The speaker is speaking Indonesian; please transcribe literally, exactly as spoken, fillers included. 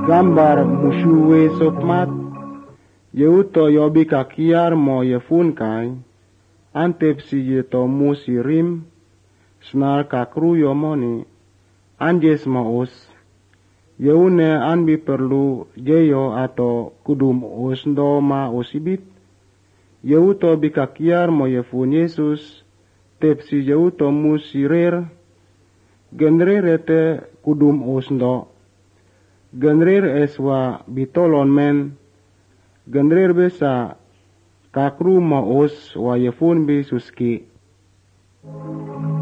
gambar musuwe sopmat, yeuto yobi kakiar mo yefun kai, antep si yeto musi rim, snar kakru yomoni, anjes maus, yeune anbi perlu jeyo atau kudum usndo ma usibit, yeuto bikakiar mo yefun Yesus, tep si yeuto musi rer, genre rete kudum usndo, genrer eswa bitolon men, genrer besa kakru ma os wa yefun bi suski.